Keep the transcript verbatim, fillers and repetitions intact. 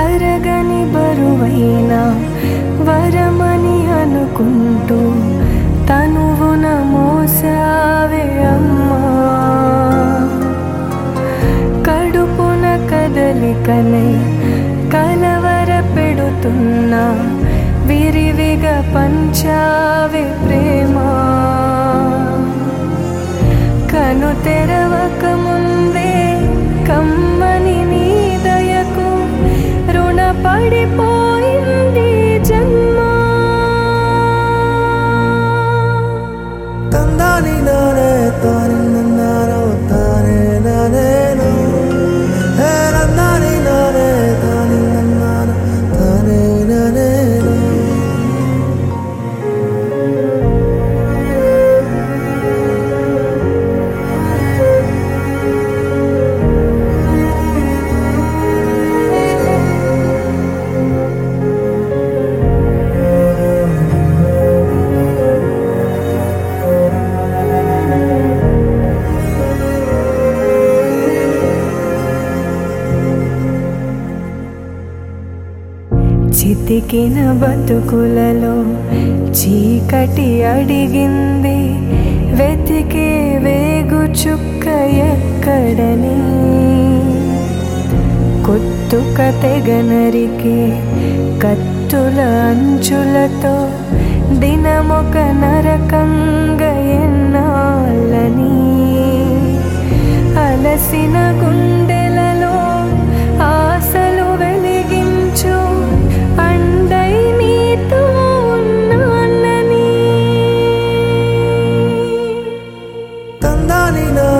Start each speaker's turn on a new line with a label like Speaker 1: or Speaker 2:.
Speaker 1: తరగని బరువైన వరమని అనుకుంటూ తనువున మోసావే అమ్మా. కడుపున కదలికనే కలవర పెడుతున్నా విరివిగా పంచావే ప్రేమ. కను తెరవక ముందే కమ్మని నీ దయకు రుణపడిపోయింది జన్మ.
Speaker 2: తందాని నానే తాని నన్నారో తానే నానేను హే నందాని నానే తాని నన్నారో తానే నానేను.
Speaker 1: చితికిన బతుకులలో చీకటి అడిగింది వెతికే వేగు చుక్క ఎక్కడని. కొత్తుక తెగనరికే కత్తుల అంచులతో దినమొక నరకంగా ఎన్నాళ్ళని. అలసిన గుండెలలో ఆశలు వెలిగించు అండై నీతో ఉన్నానని.
Speaker 2: తందాని నా